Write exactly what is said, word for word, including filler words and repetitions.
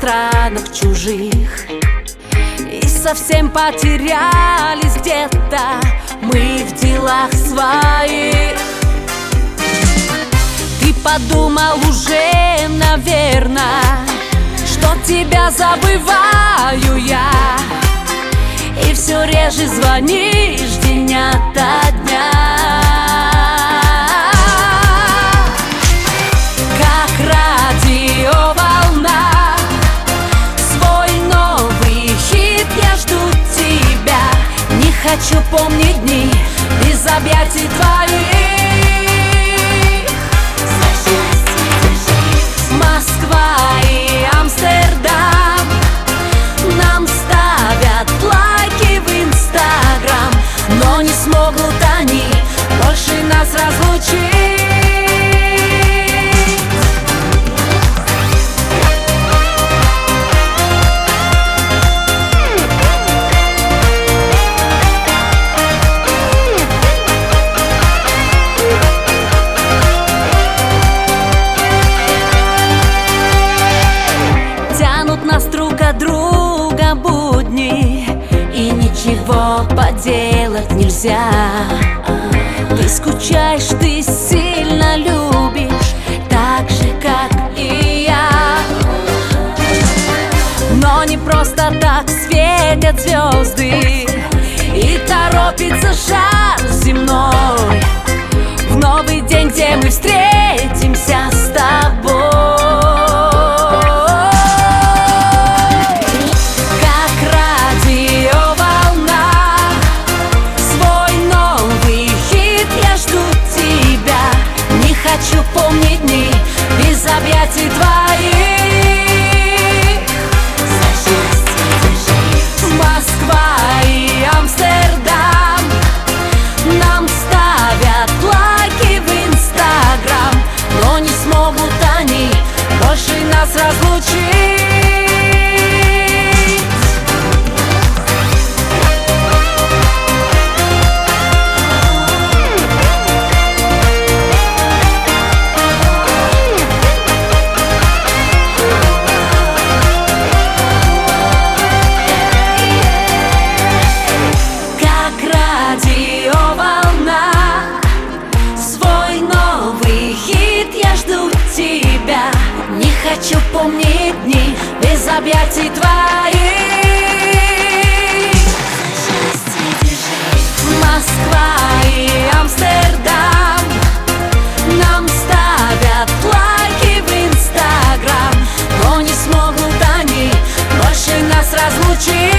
странах чужих и совсем потерялись где-то мы в делах своих. Ты подумал уже, наверное, что тебя забываю я, и все реже звонишь день ото дня. Как радиоволна, свой новый хит я жду тебя. Не хочу помнить дни без объятий твоих. Москва и Амстердам нам ставят лайки в Инстаграм, но не смогут они больше нас разлучить. Нас друг от друга будни, и ничего поделать нельзя. Ты скучаешь, ты сильно любишь, так же, как и я. Но не просто так светят звезды и торопится шар земной в новый день, где мы встретимся с тобой. Хочу помнить дни без объятий твоих. Москва и Амстердам нам ставят лайки в Инстаграм, но не смогут они больше нас разлучить. Не хочу помнить дни без объятий твоих. Москва и Амстердам нам ставят лайки в Инстаграм, но не смогут они больше нас разлучить.